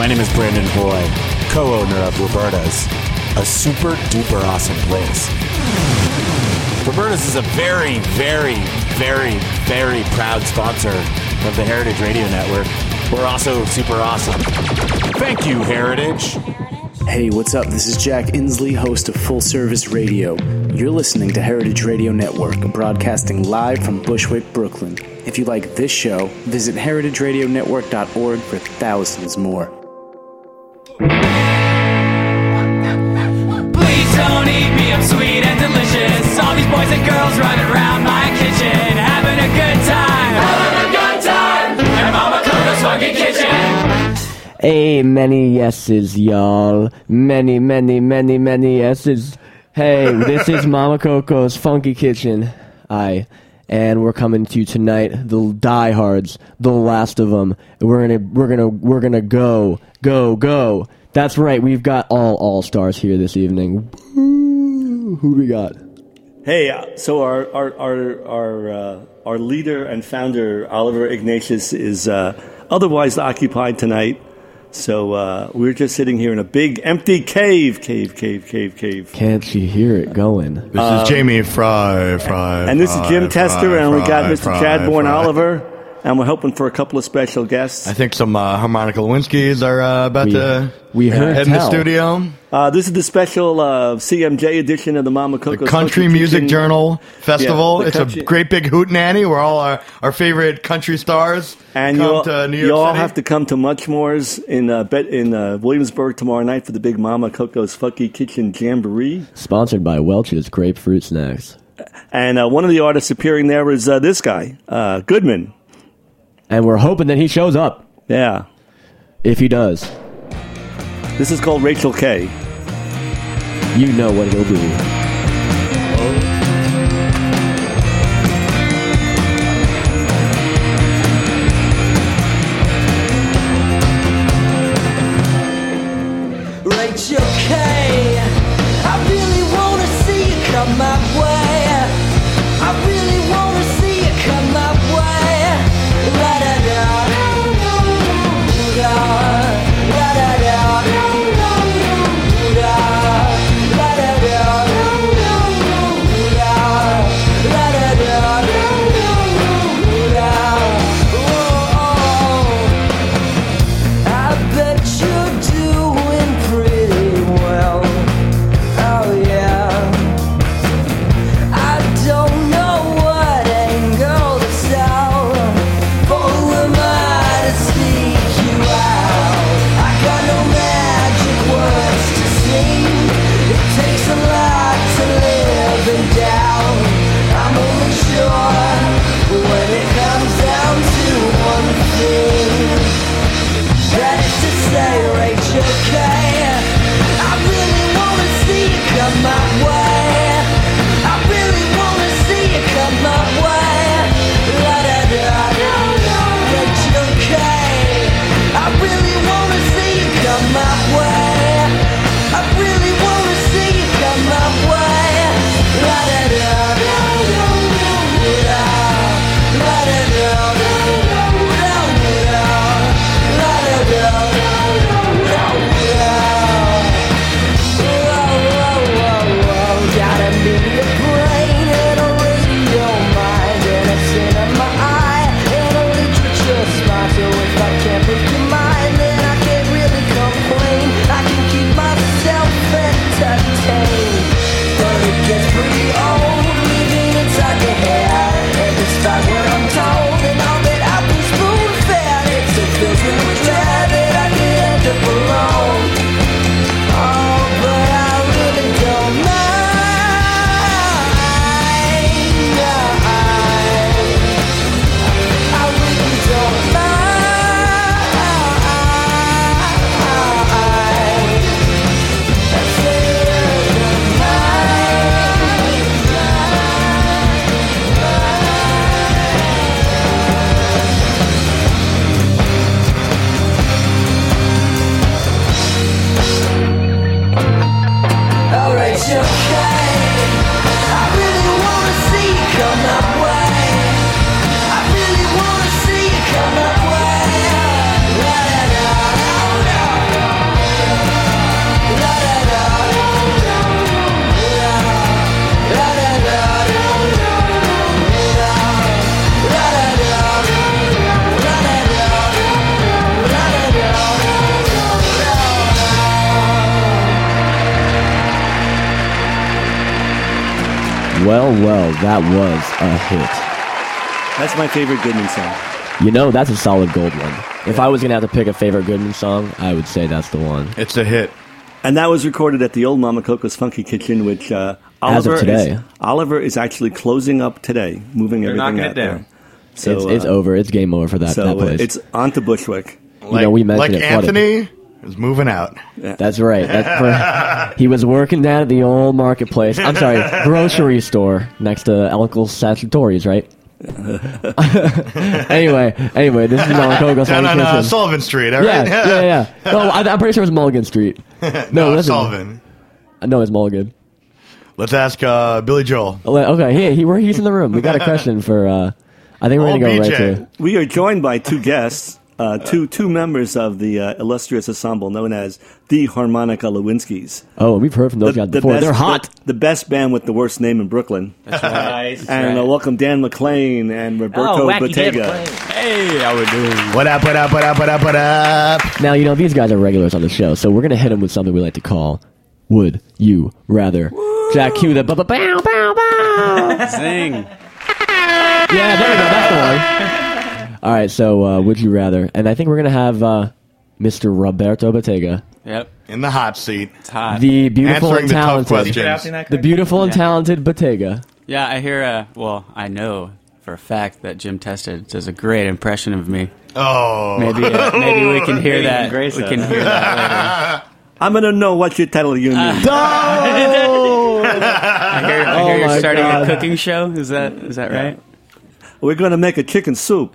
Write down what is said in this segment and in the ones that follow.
My name is Brandon Hoy, co-owner of Roberta's, a super duper awesome place. Roberta's is a very, very, very, very proud sponsor of the Heritage Radio Network. We're also super awesome. Thank you, Heritage. Hey, what's up? This is Jack Inslee, host of Full Service Radio. You're listening to Heritage Radio Network, broadcasting live from Bushwick, Brooklyn. If you like this show, visit heritageradionetwork.org for thousands more. Please don't eat me, I'm sweet and delicious. All these boys and girls running around my kitchen, having a good time, and Mama Coco's fucking kitchen. Hey, many yeses, y'all. Many, many, many, many yeses. Hey, this is Mama Coco's Funky Kitchen. And we're coming to you tonight, the diehards, the last of them. We're gonna go. That's right. We've got all stars here this evening. Who we got? Hey, so our leader and founder Oliver Ignatius is otherwise occupied tonight. So we're just sitting here in a big empty cave. Can't you hear it going? This is Jamie Fry. And this is Jim Tester, and we got Mr. Chadbourne Oliver, and we're hoping for a couple of special guests. I think some harmonica Lewinskis are about to head in the studio. This is the special CMJ edition of the Mama Coco's Country Funky Music Kitchen. Journal Festival. Yeah, it's a great big hootenanny where all our favorite country stars and come to New York you all City. have to come to Muchmore's in Williamsburg tomorrow night for the big Mama Coco's Funky Kitchen Jamboree. Sponsored by Welch's Grapefruit Snacks. And one of the artists appearing there is this guy, Goodman. And we're hoping that he shows up. Yeah. If he does. This is called Rachel K. You know what he'll be. Rachel K, I really wanna see you come my way. I really wanna see you come my way. La da da, da da da, da da da. Well, that was a hit. That's my favorite Goodman song. You know, that's a solid gold one. If I was going to have to pick a favorite Goodman song, I would say that's the one. It's a hit. And that was recorded at the old Mama Coco's Funky Kitchen, which Oliver is actually closing up today, moving everything out there. So it's over. It's game over for that place. It's on to Bushwick. We mentioned it. Anthony is moving out. Yeah. That's right. He was working down at the old marketplace. I'm sorry, grocery store next to Uncle Statutory's, right? anyway, this is Mama Coco's Funky Kitchen. On Sullivan Street, all right? Yeah. No, I'm pretty sure it's Mulligan Street. No, it's Sullivan. No, it's Mulligan. Let's ask Billy Joel. Okay, he's in the room. We got a question for... I think we're going to go right to... We are joined by two guests, two members of the illustrious ensemble known as the Harmonica Lewinsky's. Oh, we've heard from those guys before. They're hot. The best band with the worst name in Brooklyn. That's right. And welcome Dan McLean and Roberto Bottega. Hey, how we doing? What up? Now, these guys are regulars on the show, so we're going to hit them with something we like to call Would You Rather. Woo! Jack, cue the bow, bow, bow. Sing. Yeah, there we go. That's the one. All right, so Would You Rather? And I think we're going to have Mr. Roberto Bottega. Yep. In the hot seat. It's hot. The beautiful Answering and talented. the beautiful and talented Bottega. Yeah, I hear, I know for a fact that Jim Testa does a great impression of me. Oh. Maybe we can hear that. We can hear that later. I'm going to know what you're telling you. No! I hear you're starting a cooking show. Is that right? We're going to make a chicken soup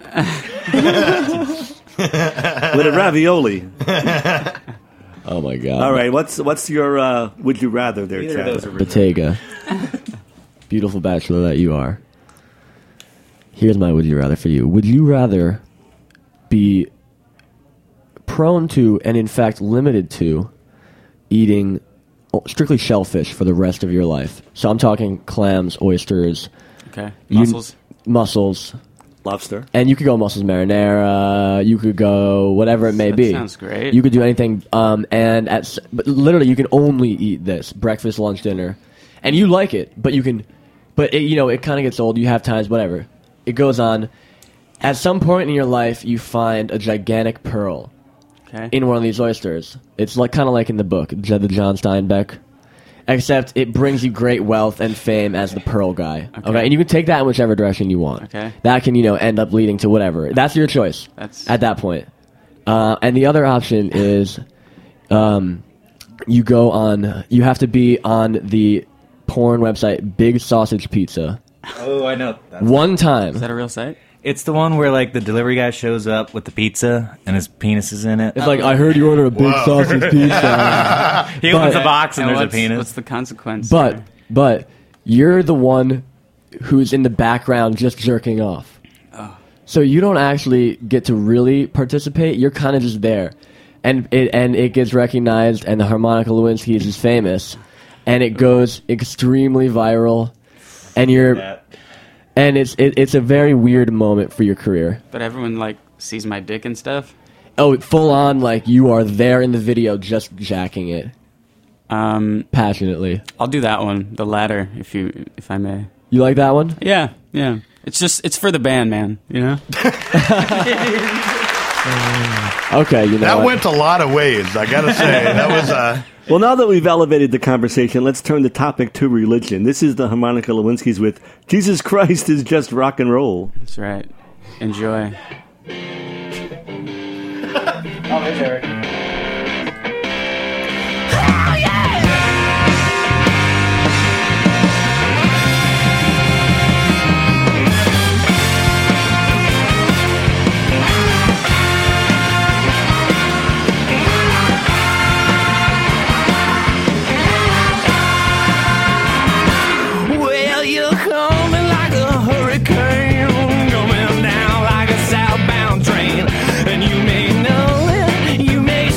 with a ravioli. Oh my God! All right, what's your Would You Rather there, Chad? Bottega, beautiful bachelor that you are. Here's my Would You Rather for you. Would you rather be prone to, and in fact limited to, eating strictly shellfish for the rest of your life? So I'm talking clams, oysters. Okay. Mussels. Lobster. And you could go mussels marinara. You could go whatever it may be. Sounds great. You could do anything. But literally, you can only eat this breakfast, lunch, dinner, and you like it. But you can. But it kind of gets old. You have times, whatever. It goes on. At some point in your life, you find a gigantic pearl. Okay. In one of these oysters. It's kind of like in the book, the John Steinbeck. Except it brings you great wealth and fame as the pearl guy. Okay? And you can take that in whichever direction you want. Okay. That can, end up leading to whatever. That's your choice at that point. And the other option is you have to be on the porn website Big Sausage Pizza. Oh, I know. One time. Is that a real site? It's the one where the delivery guy shows up with the pizza and his penis is in it. It's I heard you ordered a big sausage pizza. He opens the box and there's a penis. What's the consequence? But you're the one who's in the background just jerking off. Oh. So you don't actually get to really participate. You're kind of just there, and it gets recognized, and the Harmonica Lewinsky's is famous, and it goes extremely viral, and you're. And it's a very weird moment for your career. But everyone sees my dick and stuff. Oh, full on you are there in the video just jacking it. Passionately. I'll do that one, the latter, if I may. You like that one? Yeah. It's for the band, man. Okay, that went a lot of ways. I gotta say that was. Well, now that we've elevated the conversation, let's turn the topic to religion. This is the Harmonica Lewinsky's with Jesus Christ is Just Rock and Roll. That's right. Enjoy. Oh, there's Eric. Coming down like a southbound train, and you may know it, you may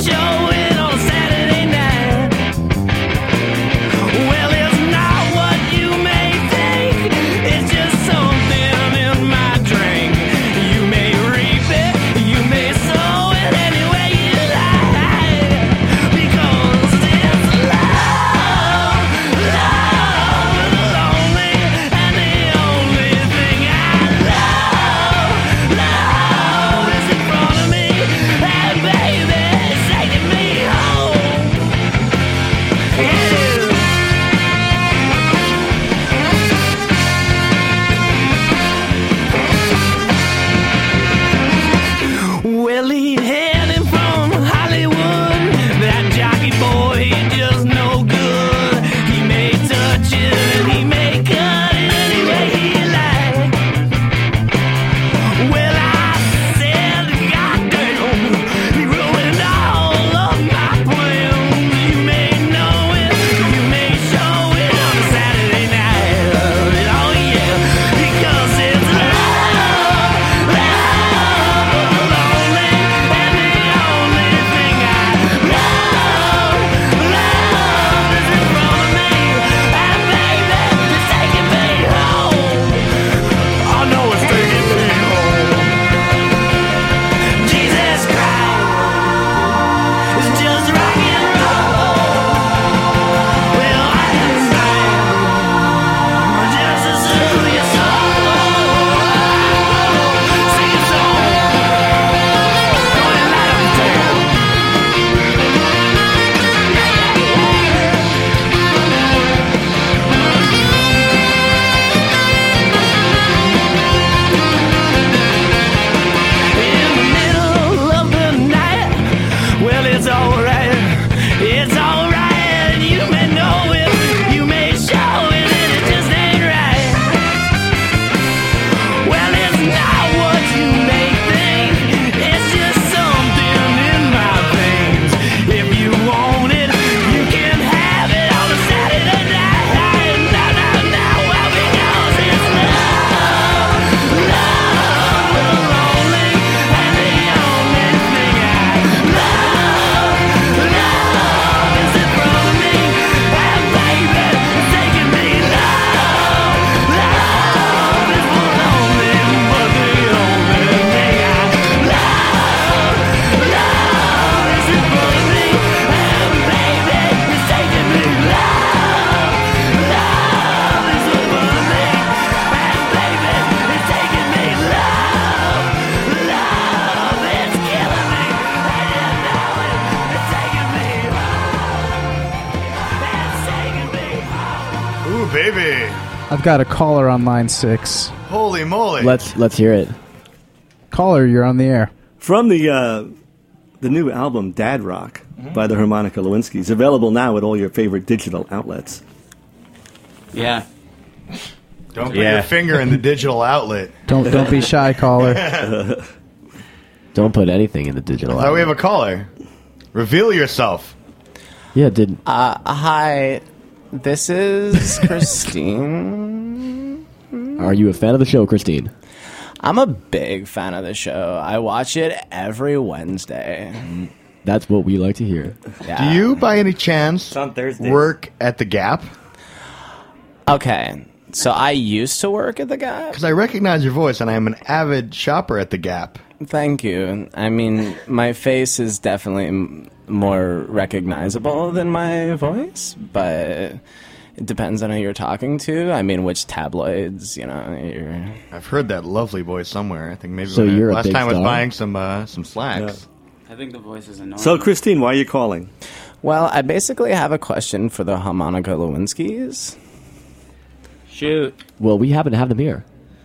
baby. I've got a caller on line 6. Holy moly. Let's hear it. Caller, you're on the air. From the new album Dad Rock by the Harmonica Lewinsky's, available now at all your favorite digital outlets. Yeah. Don't put your finger in the digital outlet. Don't be shy, caller. Don't put anything in the digital outlet. Oh, we have a caller. Reveal yourself. Yeah, did hi, this is Christine. Are you a fan of the show, Christine? I'm a big fan of the show. I watch it every Wednesday. That's what we like to hear. Do you, by any chance, on Thursdays. work at the Gap? Okay, so I used to work at the Gap. Because I recognize your voice, and I am an avid shopper at the Gap. Thank you. I mean, my face is definitely more recognizable than my voice, but it depends on who you're talking to. I mean, which tabloids, I've heard that lovely voice somewhere. I think maybe So you're a last big time I was star? buying some slacks. I think the voice is annoying. So, Christine, why are you calling? Well, I basically have a question for the Harmonica Lewinsky's. Shoot. Well, we happen to have them here.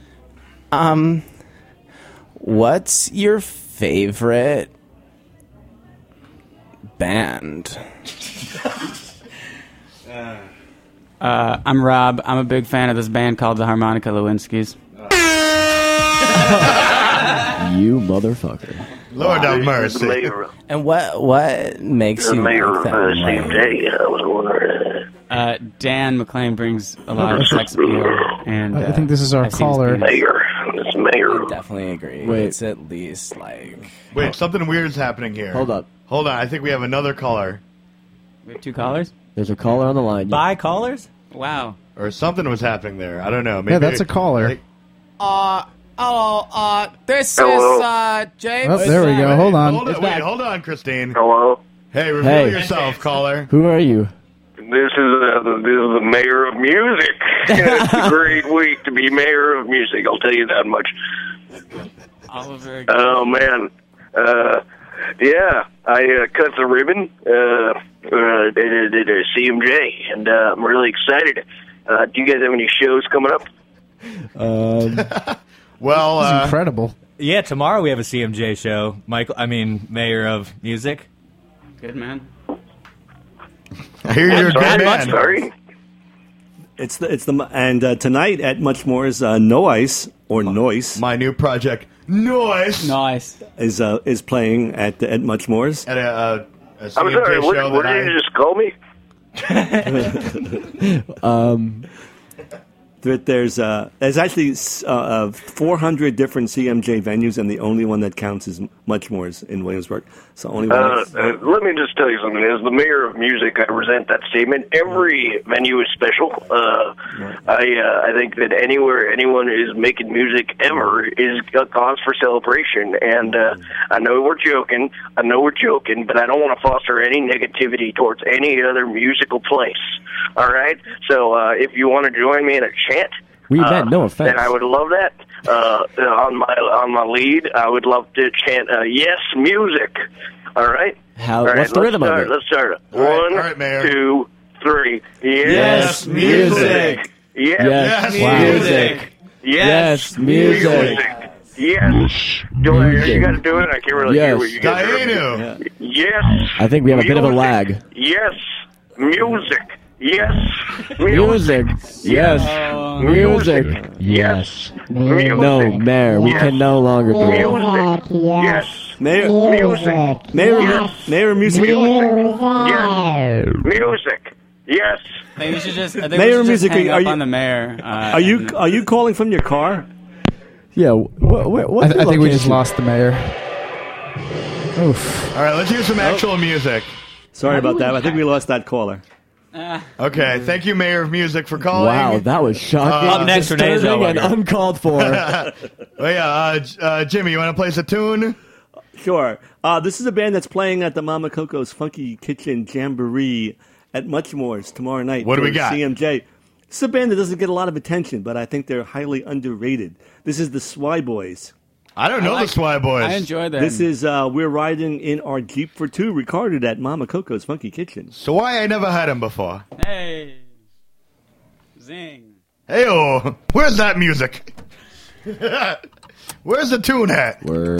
What's your favorite band? I'm Rob. I'm a big fan of this band called the Harmonica Lewinsky's. You motherfucker. Lord have mercy. And what makes you like them? I was wondering. Dan McClain brings a lot of sex appeal, and I think this is our I've seen his caller. penis. It's Mayor. I definitely agree. Wait. It's at least like... Wait, something weird is happening here. Hold up. Hold on, I think we have another caller. We have 2 callers? There's a caller on the line. By callers? Wow. Or something was happening there. I don't know. Maybe Yeah, that's a caller. Hello, this Hello. is James. Oh, there we go. Hold on. Hold on, Christine. Hello. Hey, reveal Hey. yourself, caller. Who are you? This is the mayor of music. It's a great week to be mayor of music. I'll tell you that much. Oliver. Oh man. Yeah, I cut the ribbon at CMJ, and I'm really excited. Do you guys have any shows coming up? Well, This is incredible. Yeah, tomorrow we have a CMJ show. Mayor of Music. Good man. I hear you're a good man. Sorry. And tonight at Much More's No Ice or Noise. My new project, Noise, Nice. is playing at Much More's. at a I'm CMJ sorry. show What that did you just call me? There's actually 400 different CMJ venues, and the only one that counts is Much More's in Williamsburg. So only one. Let me just tell you something. As the mayor of music, I resent that statement. Every venue is special. I think that anywhere anyone is making music ever is a cause for celebration. And I know we're joking, but I don't want to foster any negativity towards any other musical place. All right? So if you want to join me in a chant, We meant no offense. then I would love that. On my lead, I would love to chant "Yes, music." All right. How? All What's the rhythm of it? Let's start. All right, One, all right, Mayor. 2, 3. Yes, music. Yes, Yes, music. Yes, music. Yes. You got to do it. I can't really hear Yes. what you guys are. Dianu. Yes. I think we have a bit of a music. lag. Yes, music. Yes, Music. Yes. Music. Yes. No, Mayor, we can no longer do it. Music. Yes. Mayor, Music. Mayor of Music. Yes. Music. Yes. I think we should just. I think Mayor we should Music, just hang are up you- on the mayor. Are you calling from your car? Yeah. What's the I think we just location? lost the mayor. Oof. All right, let's hear some actual music. Sorry about that. I think we lost that caller. Okay, thank you, Mayor of Music, for calling. Wow, that was shocking. Up next, Renee disturbing and Zellweger. uncalled for. Oh, yeah, Jimmy, you want to play us a tune? Sure. This is a band that's playing at the Mama Coco's Funky Kitchen Jamboree at Much More's tomorrow night. What do we for got? CMJ. This is a band that doesn't get a lot of attention, but I think they're highly underrated. This is the Swy Boys. I don't know the Swy Boys. I enjoy them. This is We're Riding in Our Jeep for Two, recorded at Mama Coco's Funky Kitchen. So why I never had him before? Hey. Zing. Hey-oh, where's that music? Where's the tune at? Word.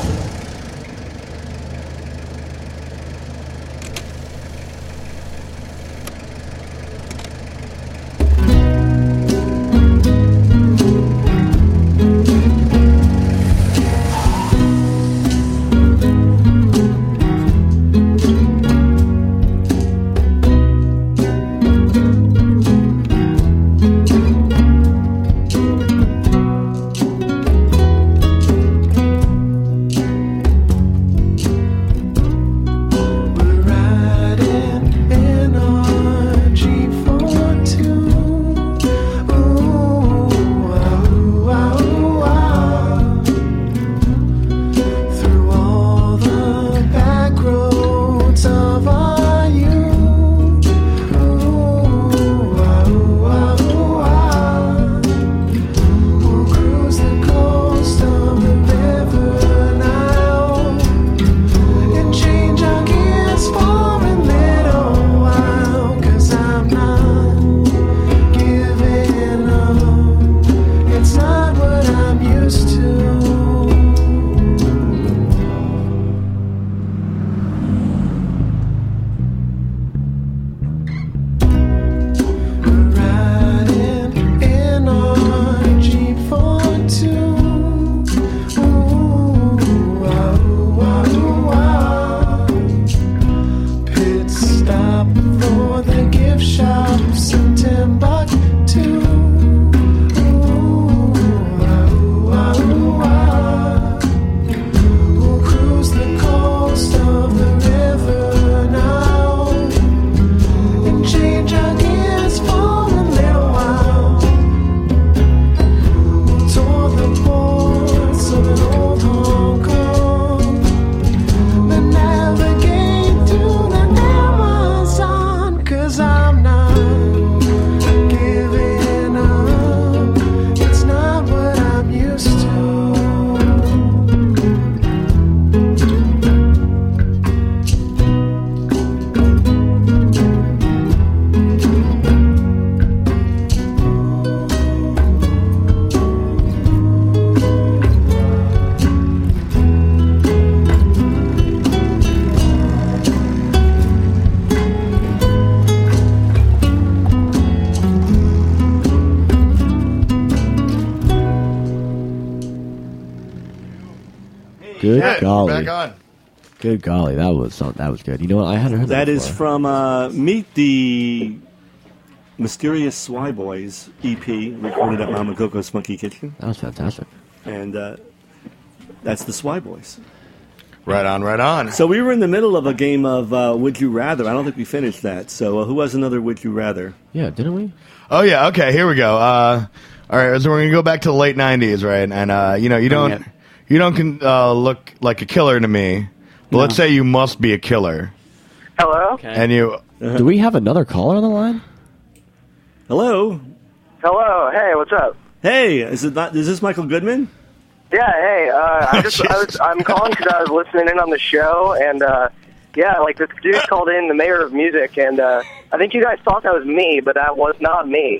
Good golly. Back on. Good golly, that was good. You know what? I hadn't heard that That before. is from Meet the Mysterious Swy Boys EP, recorded at Mama Coco's Funky Kitchen. That was fantastic. And that's the Swy Boys. Right on, right on. So we were in the middle of a game of Would You Rather. I don't think we finished that. So who has another Would You Rather? Yeah, didn't we? Oh, yeah, okay, here we go. All right, so we're going to go back to the late 90s, right? And, you don't look like a killer to me. But let's say you must be a killer. Hello? Okay. And you... Do we have another caller on the line? Hello? Hello, hey, what's up? Hey, is this Michael Goodman? Yeah, hey, I'm calling because I was listening in on the show, and this dude called in, the mayor of music, and I think you guys thought that was me, but that was not me.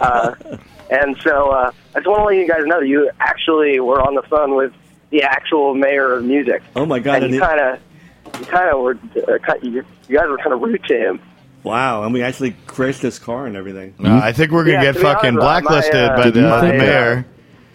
And so I just want to let you guys know that you actually were on the phone with the actual mayor of music. Oh my God! And you guys were kind of rude to him. Wow, and we actually crashed his car and everything. No, I think we're going to get fucking blacklisted by the mayor.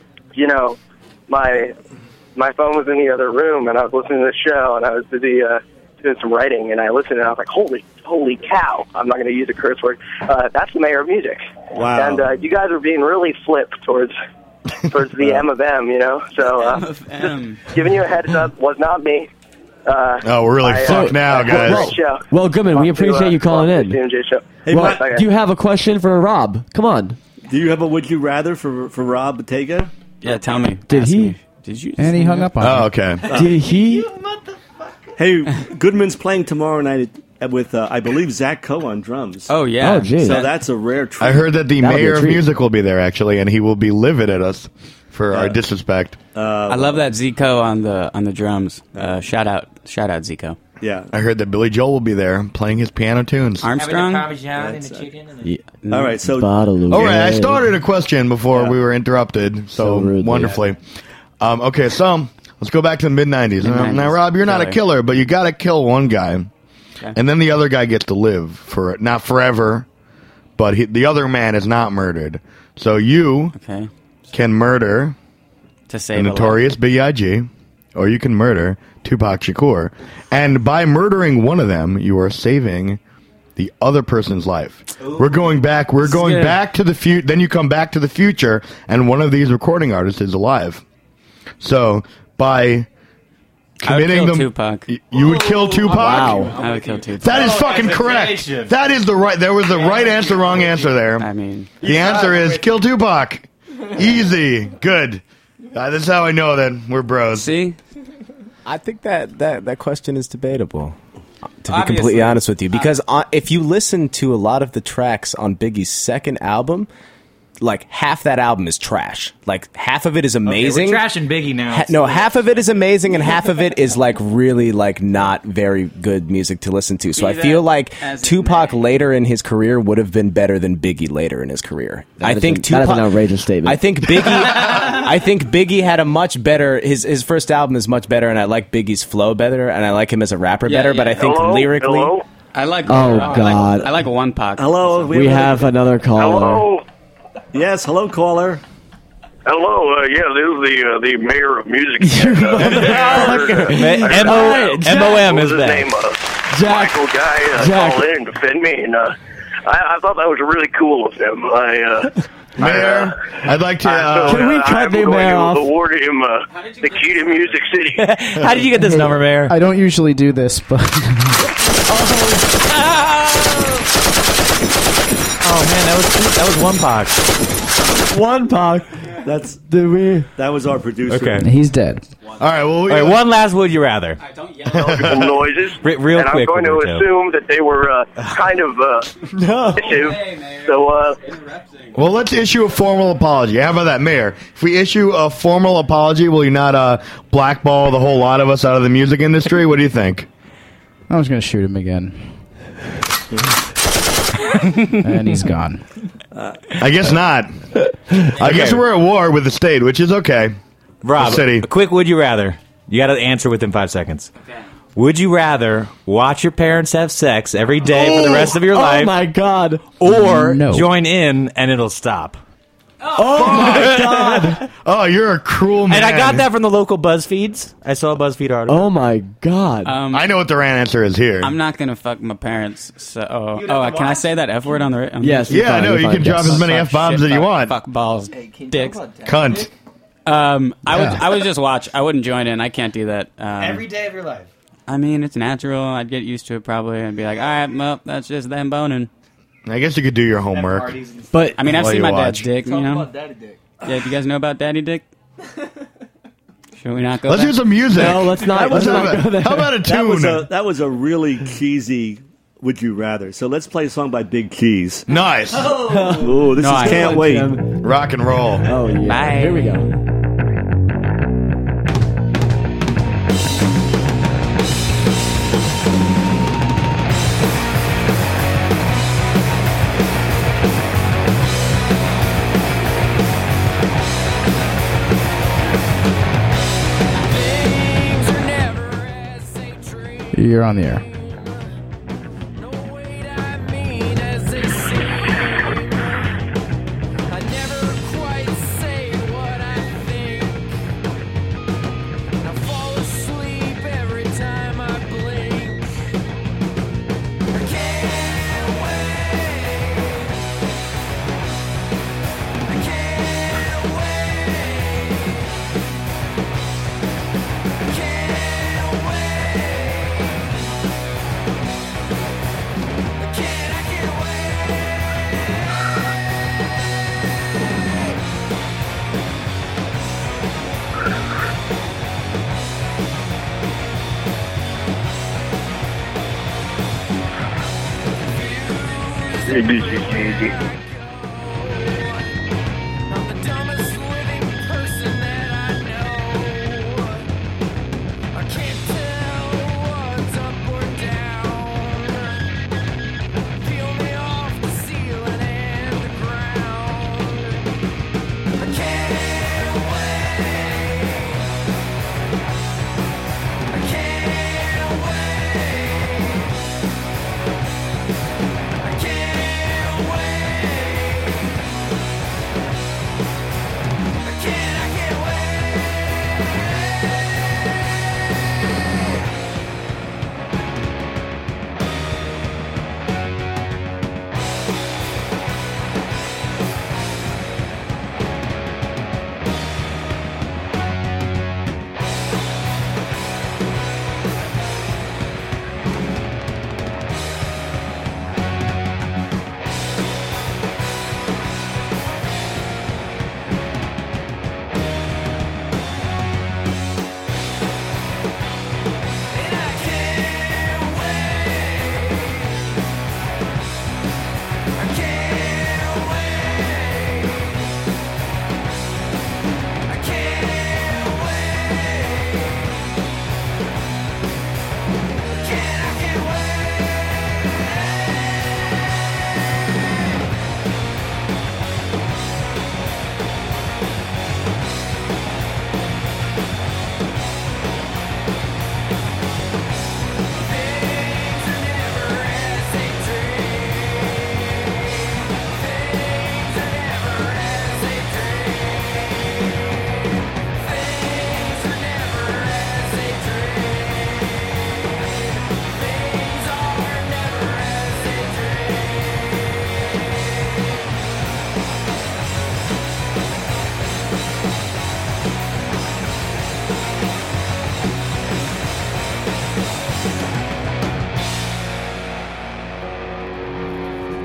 My phone was in the other room, and I was listening to the show, and I was busy doing some writing, and I listened, and I was like, holy cow. I'm not going to use a curse word. That's the mayor of music. Wow. And you guys were being really flip towards the M of M, So just giving you a heads up, was not me. We're really fucked now, guys. Well, Goodman, we appreciate you calling in. Hey, do you have a question for Rob? Come on. Do you have a Would You Rather for Rob Bottega? Yeah, tell me. Did he? Did you? And he hung up on me. Oh, okay. Did he? Hey, Goodman's playing tomorrow night with, I believe, Zach Coe on drums. Oh, yeah. Oh, geez. So that's a rare treat. I heard that the That'll be a mayor of treat. music will be there, actually, and he will be livid at us for our disrespect. I love that Zico on the drums. Shout out Zico. Yeah. I heard that Billy Joel will be there playing his piano tunes. Armstrong? Having the Parmesan and the chicken. And the... All right, so All right, I started a question before we were interrupted, so rudely. wonderfully. Okay, so let's go back to the mid-'90s. Now, Rob, you're not a killer, but you got to kill one guy, and then the other guy gets to live for not forever, but the other man is not murdered. So you can murder to save the Notorious B.I.G., or you can murder Tupac Shakur, and by murdering one of them, you are saving the other person's life. We're going back to the future. Then you come back to the future, and one of these recording artists is alive. So by committing them, Tupac. You would kill Tupac. Wow. I would kill Tupac. That is fucking correct. That is the right. There was the right answer, wrong answer there. I mean, the answer is kill Tupac. Easy, good. That's how I know that we're bros. See, I think that question is debatable. To be completely honest with you, because if you listen to a lot of the tracks on Biggie's second album, like half that album is trash. Like half of it is amazing. Okay, we're trashing Biggie now. No, half of it is amazing, and half of it is like really like not very good music to listen to. So I feel like Tupac later in his career would have been better than Biggie later in his career. That is an outrageous statement. I think Biggie had a much better. His first album is much better, and I like Biggie's flow better, and I like him as a rapper better. But I think lyrically, I like. Oh God! I like One Pac. Hello, we have another caller. Hello. Yes, hello, caller. Hello, this is the mayor of music. M.O.M. is his that. name? Michael guy called in and defend me, and I thought that was really cool of him. Mayor, I'd like to. Can we cut the mayor off? Award him the key to Music City. How did you get this number, Mayor? I don't usually do this, but Oh man, that was One Pac. One Pac. That was our producer. Okay. he's dead. All right. Well, All right, one last would you rather? Some noises. Real and quick. I'm going to Roberto. assume that they were kind of issue. So, well, let's issue a formal apology. How about that, Mayor? If we issue a formal apology, will you not blackball the whole lot of us out of the music industry? What do you think? I was going to shoot him again. And he's gone. I guess not. I guess we're at war with the state, which is okay. Rob, The city. a quick would you rather. You got to answer within 5 seconds. Okay. Would you rather watch your parents have sex every day for the rest of your life? Oh my God! Or No. join in and it'll stop? Oh my God! Oh, you're a cruel man. And I got that from the local BuzzFeeds. I saw a BuzzFeed article. Oh my God! I know what the answer is here. I'm not gonna fuck my parents. So, can I say that F word on the? Yes. Yeah, I know. You can drop as many Fuck, F-bombs shit, as you fuck, want. Fuck balls, dicks. Cunt. I would just watch. I wouldn't join in. I can't do that. Every day of your life. I mean, it's natural. I'd get used to it probably. I'd be like, all right, well, that's just them boning. I guess you could do your homework. But I mean, I've While seen you my dad's watch. dick. You know. Daddy Dick. Yeah, do you guys know about Daddy Dick? Should we not go? Let's back? do some music. no, let's not. Let's not go there. How about a tune? That was a really cheesy Would You Rather. So let's play a song by Big Keys. Nice. Ooh, this Nice. is Can't Wait. Rock and roll. Oh yeah. Bye. Here we go. You're on the air.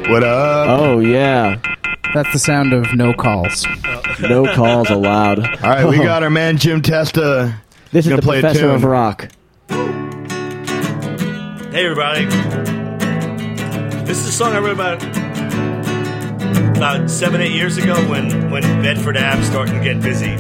What up? Oh, yeah. That's the sound of no calls. No calls allowed. All right, we got our man Jim Testa. This is Gonna the play a Professor tune. of Rock. Hey, everybody. This is a song I wrote about 7-8 years ago when Bedford Ave's starting to get busy.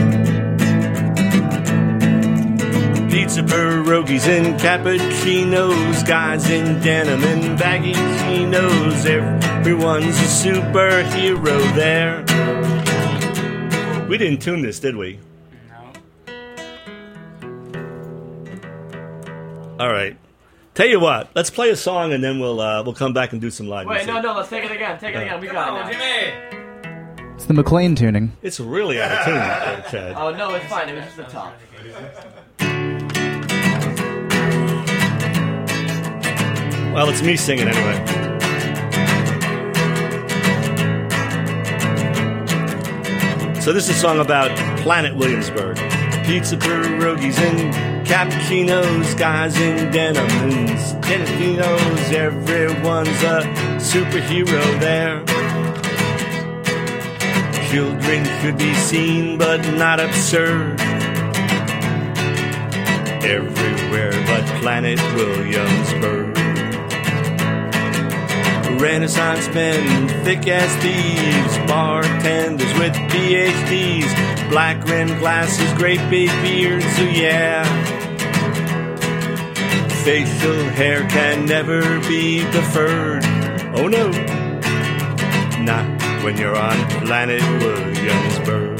Pizza, pierogies, and cappuccinos, guys in denim and baggy chinos. Everyone's a superhero there. We didn't tune this, did we? All right. Tell you what, let's play a song and then we'll come back and do some live music. no, let's take it again. Take it again. We got it now. It's the McLean tuning. It's really out of tune, Chad. Oh, no, it's fine. It was just the top. Well, it's me singing anyway. So this is a song about Planet Williamsburg. Pizza, pierogies, and cappuccinos, guys in denim and Tenninos. Everyone's a superhero there. Children should be seen but not absurd. Everywhere but Planet Williamsburg. Renaissance men, thick as thieves, bartenders with PhDs, black rimmed glasses, great big beards, oh yeah. Facial hair can never be deferred, oh no, not when you're on Planet Williamsburg.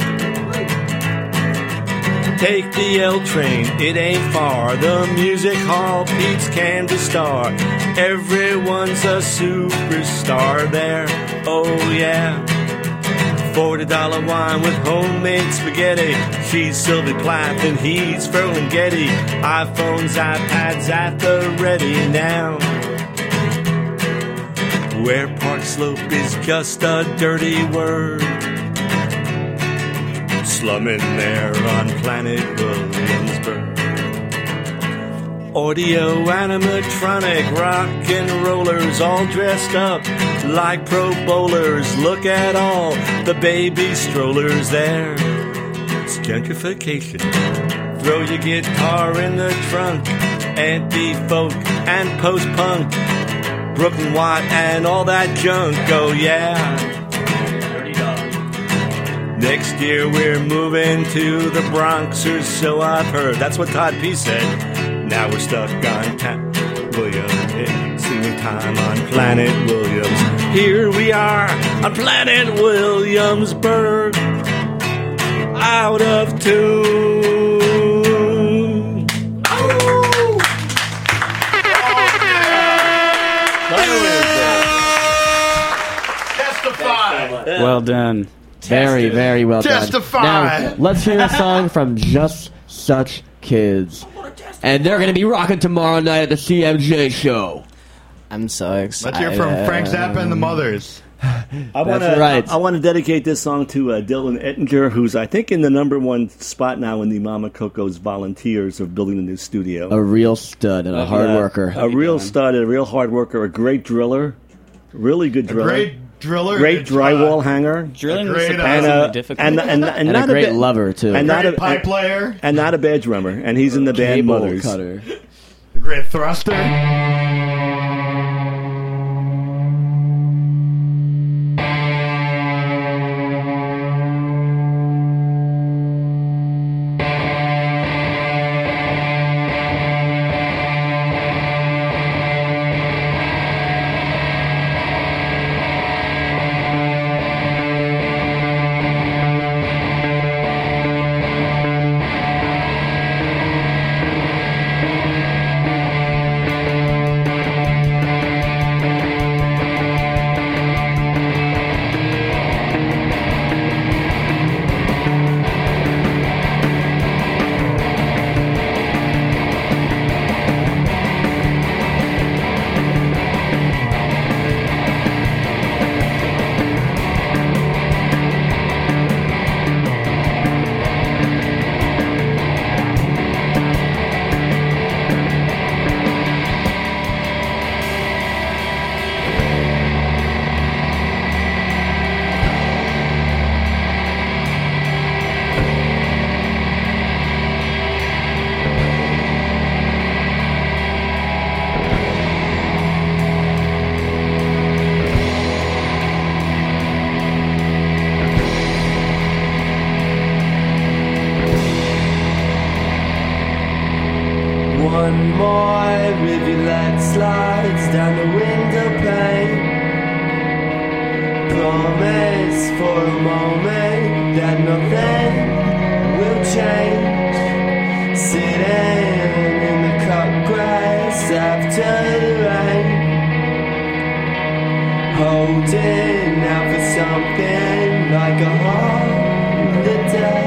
Take the L train, it ain't far. The music hall, Pete's Candy Star. Everyone's a superstar there, oh yeah. $40 wine with homemade spaghetti. She's Sylvie Plath and he's Ferlinghetti. iPhones, iPads at the ready now. Where Park Slope is just a dirty word. Slumming there on Planet Williamsburg. Audio, animatronic, rock and rollers all dressed up like pro bowlers. Look at all the baby strollers there. It's gentrification. Throw your guitar in the trunk. Anti-folk and post-punk. Brooklyn Watt and all that junk. Oh yeah. Next year we're moving to the Bronx, or so I've heard. That's what Todd P. said. Now we're stuck on Williams. Singing time on Planet Williams. Here we are on Planet Williamsburg. Out of tune. Oh! Testify. Well done. Very, very well Testify. done. Now, let's hear a song from Just Such Kids. And they're going to be rocking tomorrow night at the CMJ show. I'm so excited. Let's hear from Frank Zappa and the Mothers. I want to dedicate this song to Dylan Ettinger, who's I think in the #1 spot now in the Mama Coco's volunteers of building a new studio. A real stud and a hard worker. A real stud, a real hard worker, a great driller, really good driller. Great driller. Great drywall hanger. Drilling was great, surprisingly difficult. And And not a great ba- lover, too. and not Great a pipe player. and not a bad drummer. And he's in the band Cable Mothers. cutter. A great thruster. Promise for a moment that nothing will change. Sitting in the cut grass after the rain, holding out for something like a holiday.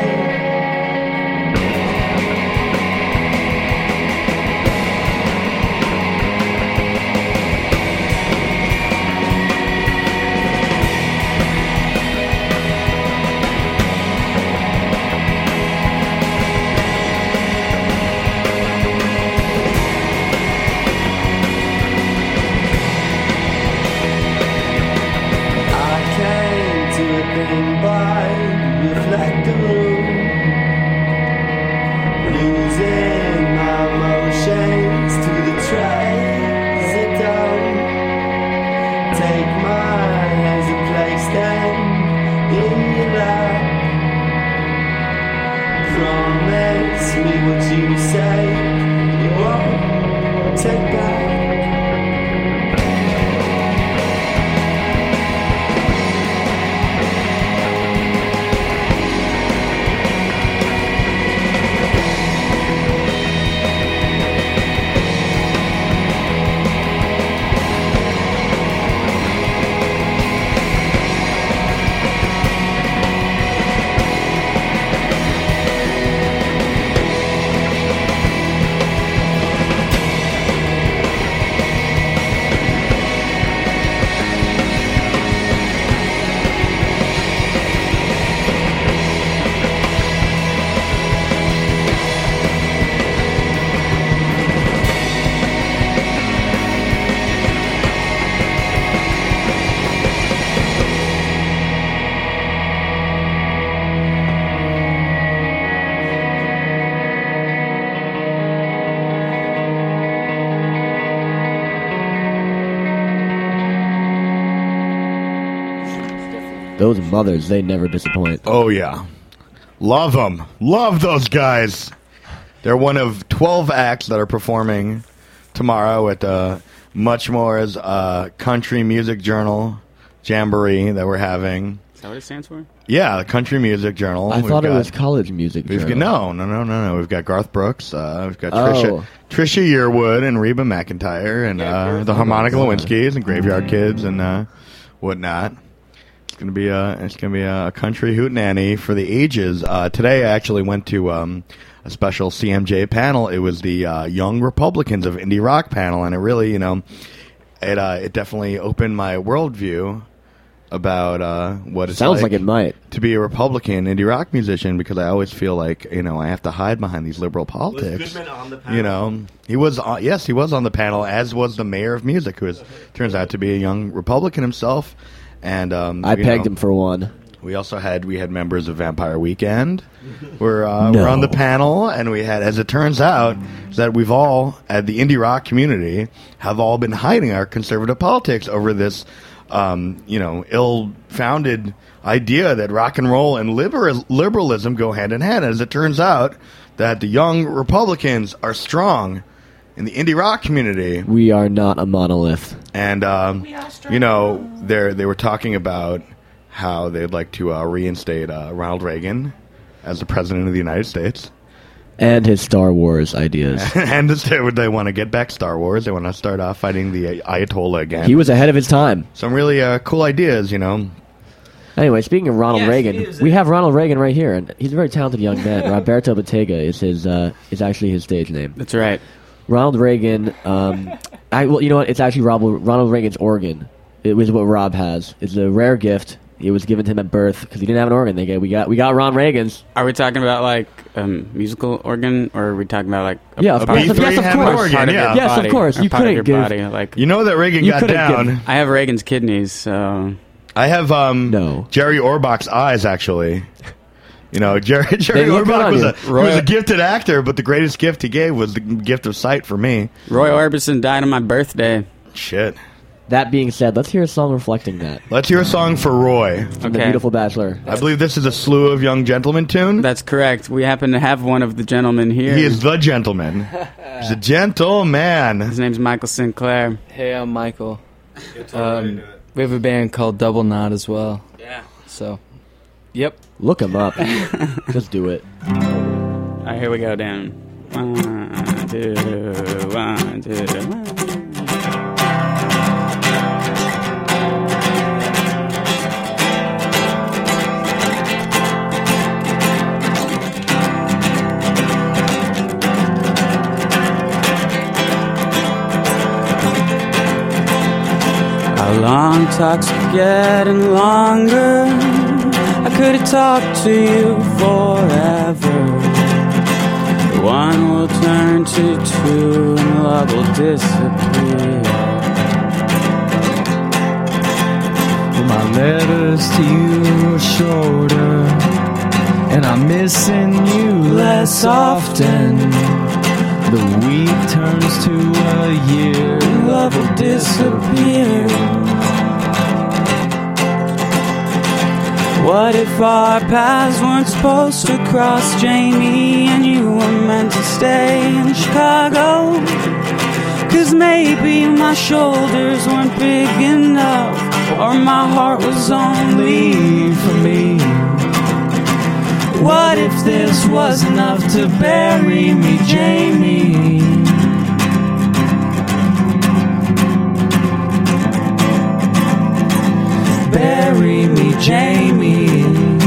Reflect the room, losing my emotions to the trace of dawn. Take my hands and place them in your lap. Promise me what you say you won't take back. Those mothers, they never disappoint. Oh, yeah. Love them. Love those guys. They're one of 12 acts that are performing tomorrow at Muchmore's Country Music Journal Jamboree that we're having. Is that what it stands for? Yeah, the Country Music Journal. I thought it was College Music Journal. No. We've got Garth Brooks. We've got Trisha Yearwood and Reba McEntire and the Harmonica Lewinsky's and Graveyard Kids and whatnot. It's gonna be a country hootenanny for the ages. Today I actually went to a special CMJ panel. It was the Young Republicans of Indie Rock panel, and it really, it definitely opened my worldview about what it's sounds like it might to be a Republican indie rock musician, because I always feel like I have to hide behind these liberal politics. Was Goodman on the panel? He was yes, he was on the panel, as was the mayor of music, who turns out to be a young Republican himself. And I pegged him for one. We also had members of Vampire Weekend were on the panel, and we had, as it turns out, that we've all at the indie rock community have all been hiding our conservative politics over this ill-founded idea that rock and roll and liberalism go hand in hand. As it turns out, that the young Republicans are strong in the indie rock community. We are not a monolith. And, they were talking about how they'd like to reinstate Ronald Reagan as the president of the United States. And his Star Wars ideas. And they want to get back Star Wars. They want to start fighting the Ayatollah again. He was ahead of his time. Some really cool ideas, Anyway, speaking of Ronald Reagan, we have Ronald Reagan right here, and he's a very talented young man. Roberto Bottega is is actually his stage name. That's right. Ronald Reagan. You know what? It's actually Ronald Reagan's organ. It was what Rob has. It's a rare gift. It was given to him at birth because he didn't have an organ. We got Ron Reagan's. Are we talking about like musical organ, or are we talking about like of course. Yes, of course. You couldn't give. Body, that Reagan got down. I have Reagan's kidneys, so I have Jerry Orbach's eyes. Actually, Jerry Orbach was a gifted actor, but the greatest gift he gave was the gift of sight for me. Roy Orbison died on my birthday. Shit. That being said, let's hear a song reflecting that. Let's hear a song for Roy. From The Beautiful Bachelor. I believe this is a Slew of Young Gentlemen tune. That's correct. We happen to have one of the gentlemen here. He is the gentleman. He's a gentleman. His name's Michael Sinclair. Hey, I'm Michael. We have a band called Double Knot as well. Yeah. So, yep. Look him up. Just do it. All right, here we go, Dan. 1, 2, 1, 2, 1. Our long talks are getting longer. I could have talked to you forever. One will turn to two and love will disappear. My letters to you are shorter, and I'm missing you less often. The week turns to a year, and love will disappear. What if our paths weren't supposed to cross, Jamie, and you were meant to stay in Chicago? 'Cause maybe my shoulders weren't big enough, or my heart was only for me. What if this was enough to bury me, Jamie? Bury me, Jamie.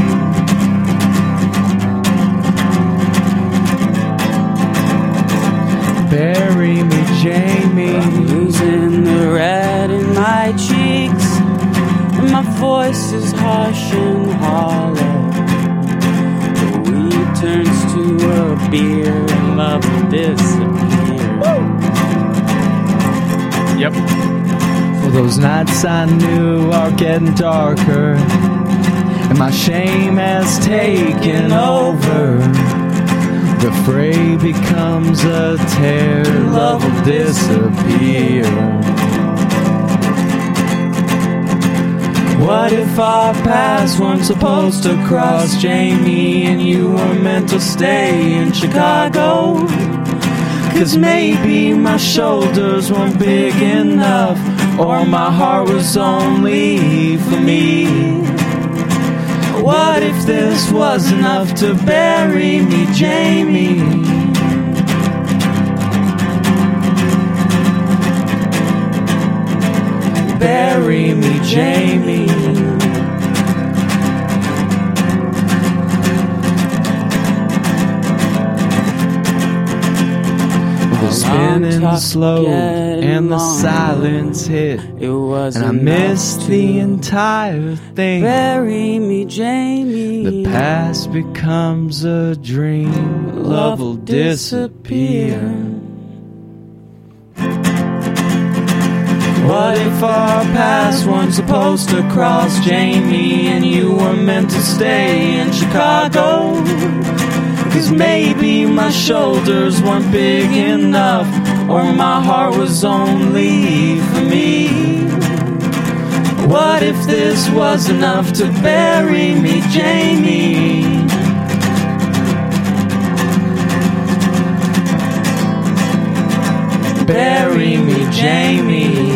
Bury me, Jamie. I'm losing the red in my cheeks, and my voice is harsh and hollow. The weed turns to a beer, and love will disappear. Yep. Well, those nights I knew are getting darker, and my shame has taken over. The fray becomes a tear, love will disappear. What if our paths weren't supposed to cross, Jamie, and you were meant to stay in Chicago? 'Cause maybe my shoulders weren't big enough, or my heart was only for me. What if this was enough to bury me, Jamie? Bury me, Jamie. The spinning slowed and the silence hit, and I missed the entire thing. Bury me, Jamie. The past becomes a dream, love will disappear. What if our paths weren't supposed to cross, Jamie, and you were meant to stay in Chicago? 'Cause maybe my shoulders weren't big enough, or my heart was only for me. What if this was enough to bury me, Jamie? Bury me, Jamie.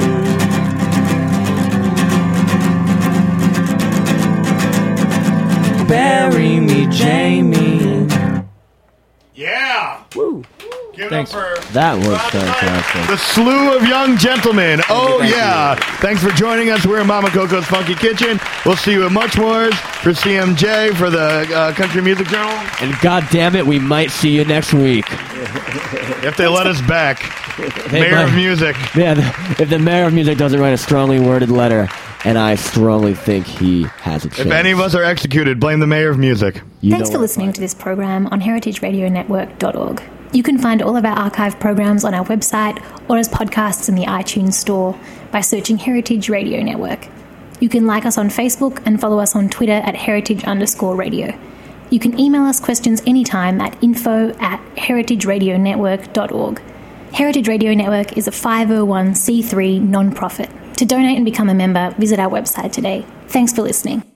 Bury me, Jamie. Yeah! Woo! Give it up for That was fantastic. the slew of young gentlemen. Oh, thank yeah. Thanks for joining us. We're in Mama Coco's Funky Kitchen. We'll see you at Muchmore's for CMJ for the Country Music Journal. And God damn it, we might see you next week. If they let us back. They Mayor of might. Music. Yeah, if the mayor of music doesn't write a strongly worded letter, and I strongly think he has a chance. If any of us are executed, blame the Mayor of Music. Thanks for listening to this program on heritageradionetwork.org. You can find all of our archive programs on our website or as podcasts in the iTunes store by searching Heritage Radio Network. You can like us on Facebook and follow us on Twitter at heritage_radio. You can email us questions anytime at info@heritageradionetwork.org. Heritage Radio Network is a 501c3 non-profit. To donate and become a member, visit our website today. Thanks for listening.